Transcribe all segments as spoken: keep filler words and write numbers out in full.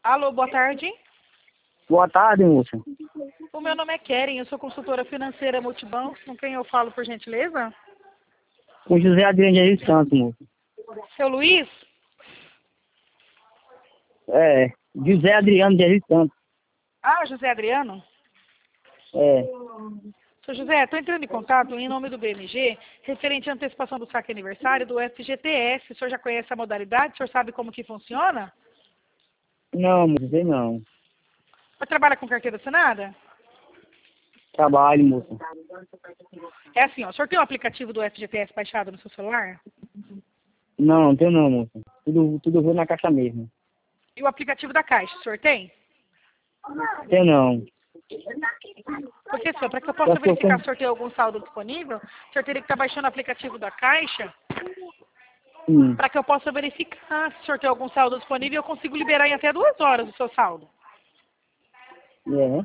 Alô, boa tarde. Boa tarde, moça. O meu nome é Keren, eu sou consultora financeira Multibancos. Com quem eu falo, por gentileza? Com José Adriano de Jesus Santos, moça. Seu Luiz? É, José Adriano de Jesus Santos. Ah, José Adriano? É, Seu José, estou entrando em contato em nome do B M G, referente à antecipação do saque aniversário do F G T S. O senhor já conhece a modalidade? O senhor sabe como que funciona? não, moça, sei não. O senhor trabalha com carteira assinada? Trabalho, moça. É assim, ó, o senhor tem o aplicativo do F G T S baixado no seu celular? Não, não tenho não, moça. Tudo, tudo eu vou na caixa mesmo. E o aplicativo da Caixa, o senhor tem? Tenho não. Porque, senhor, para que eu Só possa se eu verificar com- se o senhor tem algum saldo disponível, o senhor teria que estar baixando o aplicativo da Caixa, Hum, para que eu possa verificar se o senhor tem algum saldo disponível, eu consigo liberar em até duas horas o seu saldo. é.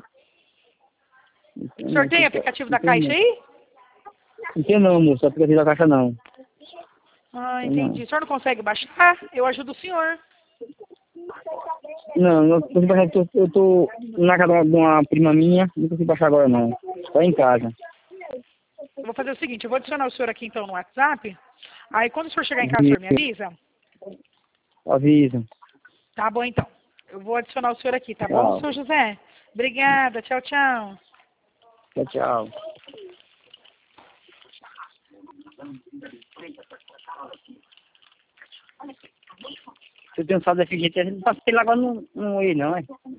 O senhor tem aplicativo da Caixa aí? Não tenho não, moça. Aplicativo da caixa não. Ah, Tenho não. entendi. O senhor não consegue baixar? Eu ajudo o senhor. Não, não consigo baixar, eu tô, eu tô na casa de uma prima minha, não consigo baixar agora não. Só em casa. Eu vou fazer o seguinte, eu vou adicionar o senhor aqui então no WhatsApp. Aí quando o senhor chegar em casa, o senhor me avisa? Avisa. Tá bom então. Eu vou adicionar o senhor aqui, tá bom, Tchau. senhor José? Obrigada, tchau, tchau. Tchau, tchau. Se eu tenho saldo F G T S, não passei lá agora no, no E, não, é?